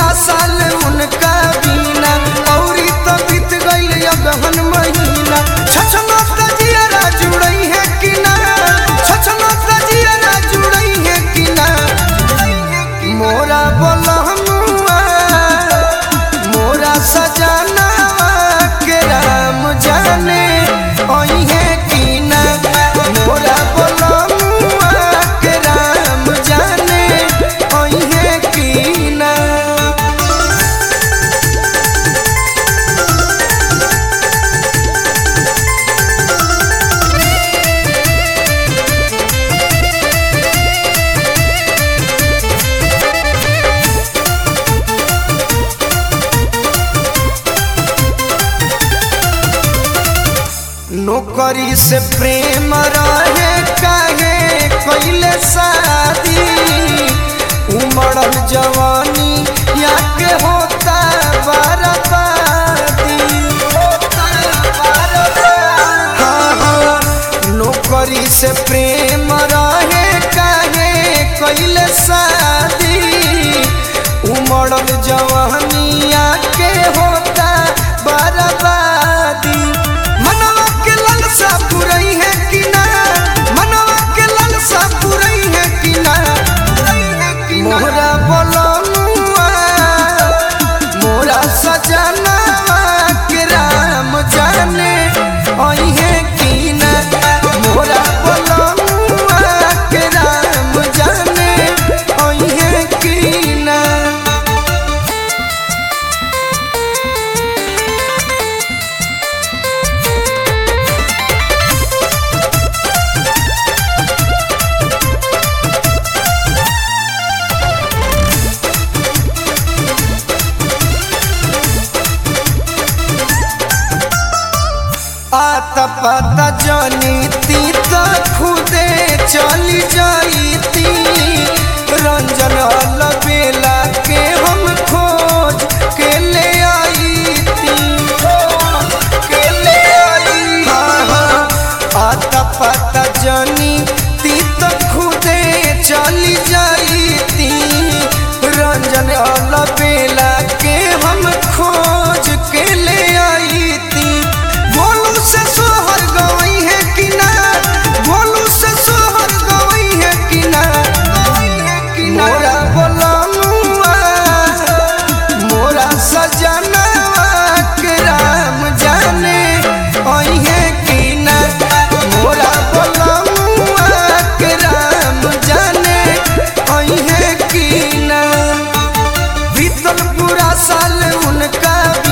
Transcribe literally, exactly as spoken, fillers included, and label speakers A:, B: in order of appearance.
A: पूरा साल उनका बिना औरी तो बीत गइल अगहन महीना। छछना तजिया जुड़ई है कि ना, छछना तजिया जुड़ई है कि ना। मोरा बोलहुआ मोरा सजना के राम जाने ओई है कि ना। मोरा बोलहुआ के राम जाने ओई है कि ना। नौकरी से प्रेम रहे काहे कैले शादी। उमड़ल जवानी या के होता बर्बादी। हाँ हाँ नौकरी से प्रेम रहे काहे कैले शादी। उमड़ल जवानी या के होता बर्बादी। पुरई है कि ना, मनवा के लालसा पुरई है कि ना। मोरा बोलनुआ मोरा सजना के राम जाने ओई है कि ना। मोरा बोलनुआ के राम जाने ओई है कि ना। आता पता जानीती तो खुदे चली जाईती। रंजन अलबेला के हम खोज के ले आईती के ले आई। हाँ हाँ आता पता जानीती तो खुदे चली जाईती। रंजन अलबेला के हम खोज के ले आईती। भोलू से सोहर गवई है कि ना, भोलू से सोहर गवई है कि ना। मोरा बोलनुआ मोरा सजना के राम जाने ओई है कि ना। मोरा बोलनुआ के राम जाने ओई है कि ना। बीतल पूरा साल उनका